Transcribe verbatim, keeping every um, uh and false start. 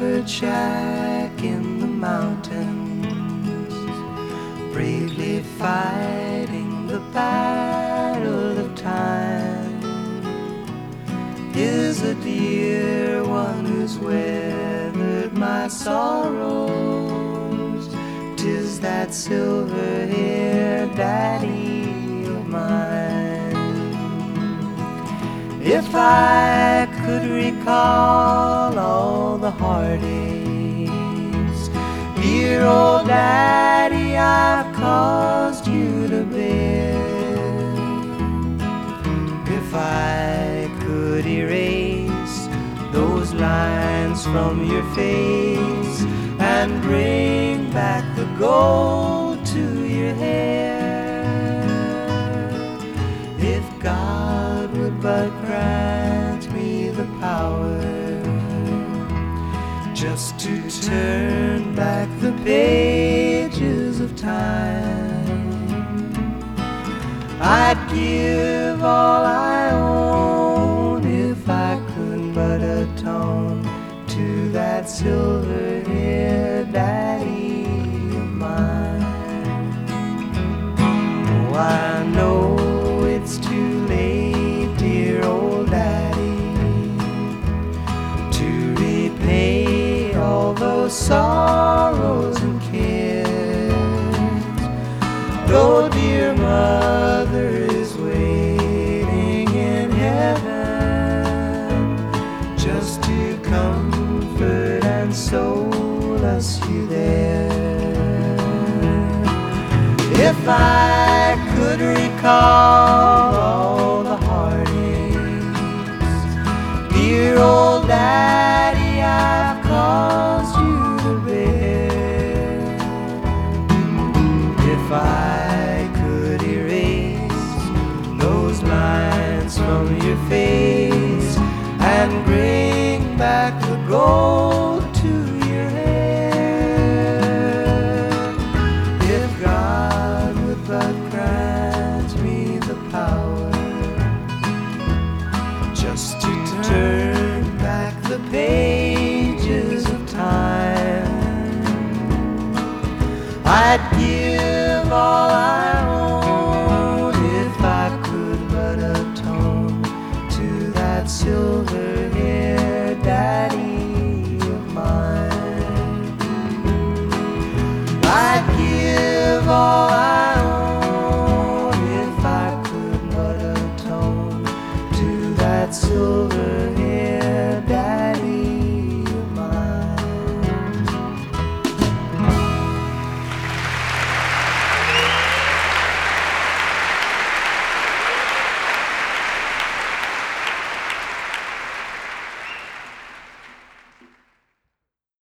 comfort shack in the mountains, bravely fighting the battle of time, is a dear one who's weathered my sorrows. 'Tis that silver-haired daddy of mine. If I could recall all the heartaches, dear old daddy, I've caused you to bear. If I could erase those lines from your face and bring back the gold to your hair, if God would but grant me the power just to turn back the pages of time, I'd give all I own if I could but atone to that silver-haired daddy of mine. Oh, I know it's too late, dear old daddy, to repay all those sorrows and cares, though dear mother is waiting in heaven just to comfort and solace you there. If I could recall all the heartaches, dear old daddy, I've caused you to bear. If I could erase those lines from your face and bring back the gold to your hair, if God would but grant me the power just to turn back the pages of time, I'd give all I own if I could but atone to that silver-haired daddy of mine. I'd give all I own if I could but atone to that silver